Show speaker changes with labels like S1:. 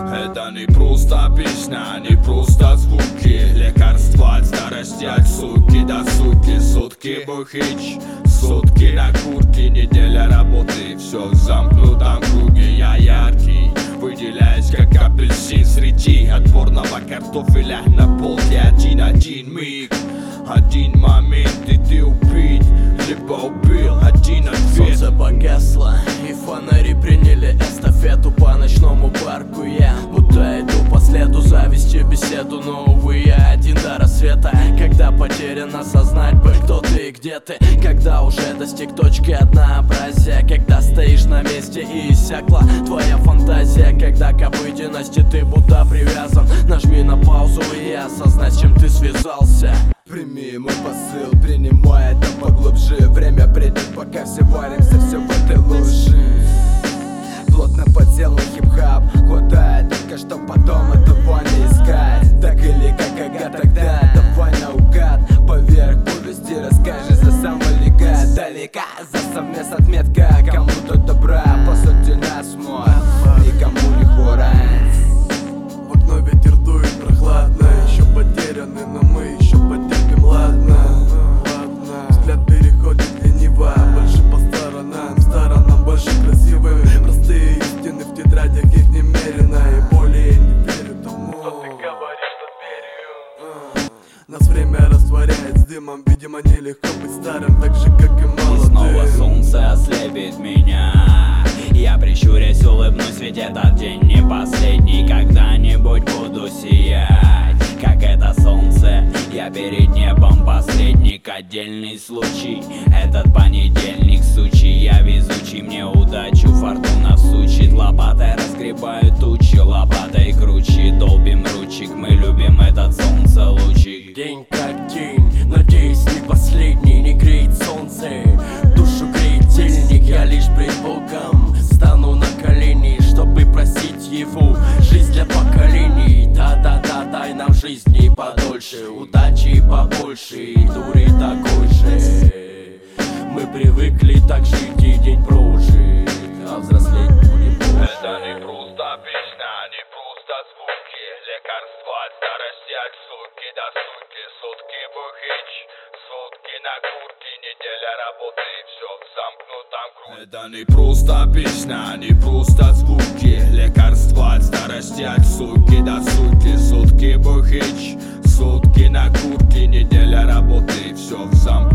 S1: Это не просто песня, не просто звуки. Лекарства от старости, от сутки до сутки. Сутки бухич, сутки на куртке. Неделя работы, все в замкнутом круге. Я яркий, выделяюсь как апельсин среди отборного картофеля на полке. Один миг, один момент, и ты убит, либо убил, один ответ.
S2: Солнце погасло, и фонари приняли эстафету по ночному парку. Я будто иду по следу, зависти беседу. Но, увы, я один до рассвета. Когда потерян осознать бы, кто ты и где ты. Когда уже достиг точки однообразия. Когда стоишь на месте и иссякла твоя фантазия. Когда к обыденности ты будто привязан. Нажми на паузу и осознай, с чем ты связался.
S3: Прими мой посыл, принимай это поглубже. Время придет, пока все варимся, все в этой луже. Плотно подделан хип-хап, хватает только что потом этого не искать. Так или как, ага, тогда давай наугад. Поверх повести расскажи за самый легат. Далека за совмест отметка, кому-то добра, по сути нас мой, никому не хворать.
S4: В окно ветер дует прохладно, еще потеряны, но мы еще потерпим, ладно. Взгляд переходит лениво, больше по сторонам больше красивым. Простые истины в тетрадях, их немерено, и более не верю тому, что ты говоришь, что верю. Нас время растворяет с дымом, видимо нелегко быть старым, так же как и молодым.
S5: И снова солнце ослепит меня. Я прищурясь улыбнусь, ведь этот день не последний. Когда-нибудь буду сиять, как это солнце. Я перед небом посредник, отдельный случай. Этот понедельник, сучий, я везучий, мне удачу фортуна всучит. Лопатой разгребаю тучи, лопатой круче. Долбим ручек, мы любим этот солнце лучик.
S2: День как день, надеюсь не последний. Не греет солнце, душу греет тельник. Я лишь пред Богом стану на колени, чтобы просить его жизнь для поколений. Да-да-да, дай нам жизни подольше, удачи побольше и дури такой же. Мы привыкли так жить и день прожить, а взрослеть будем позже.
S1: Это не просто песня, не просто звуки. Лекарства от старости, от сутки до сутки. Сутки бухич, сутки на куртке. Неделя работы, все в замкнутом круге. Это не просто песня, не просто звуки. Лекарства от старости, от сутки до сутки. Сутки бухич, сутки на куртке. Неделя работы, все в замкнутом